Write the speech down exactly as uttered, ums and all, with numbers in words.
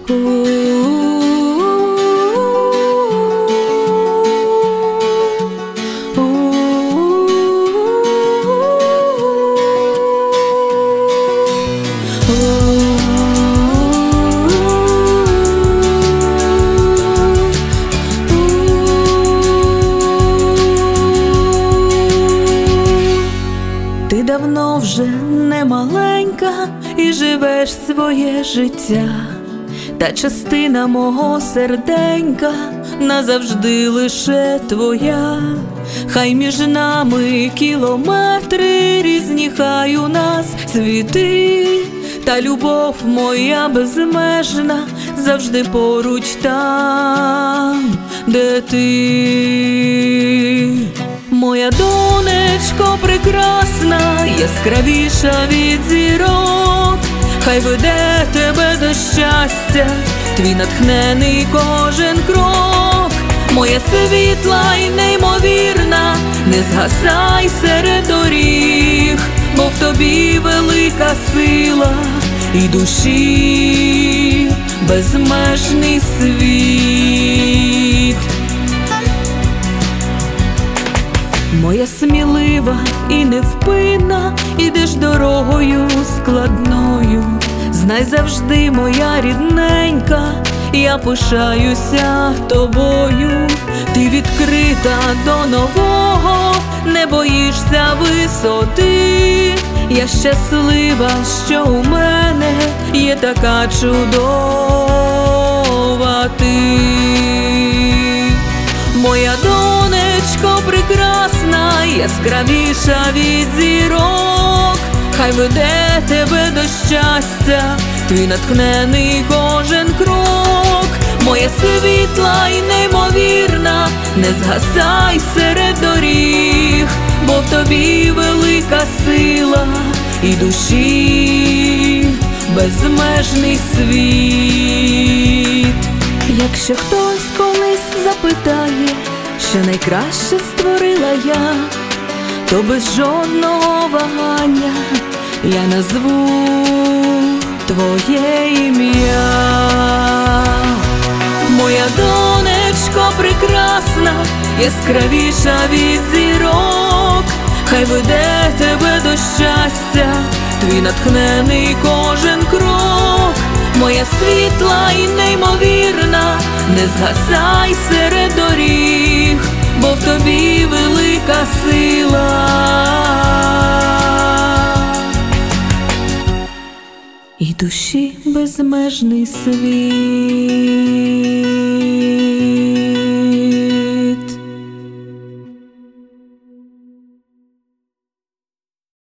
Ти давно вже не маленька і живеш своє життя, та частина мого серденька назавжди лише твоя. Хай між нами кілометри різні, хай у нас світи, та любов моя безмежна завжди поруч там, де ти. Моя донечко прекрасна, яскравіша від зірок, хай веде тебе до щастя твій натхнений кожен крок. Моя світла й неймовірна, не згасай серед доріг, бо в тобі велика сила і душі безмежний світ. Моя смілива і невпинна, ідеш дорогою складною. Знай завжди, моя рідненька, я пишаюся тобою. Ти відкрита до нового, не боїшся висоти. Я щаслива, що у мене є така чудова ти. Моя донечко прекрасна, яскравіша від зірок, хай веде тебе до щастя твій натхнений кожен крок. Моя світла й неймовірна, не згасай серед доріг, бо в тобі велика сила і душі безмежний світ. Якщо хтось колись запитає, що найкраще створила я, то без жодного вагання я назву твоє ім'я. Моя донечко прекрасна, яскравіша від зірок, хай веде тебе до щастя твій натхнений кожен крок. Моя світла і неймовірна, не згасай серед доріг, бо в тобі велика сила і душі безмежний світ.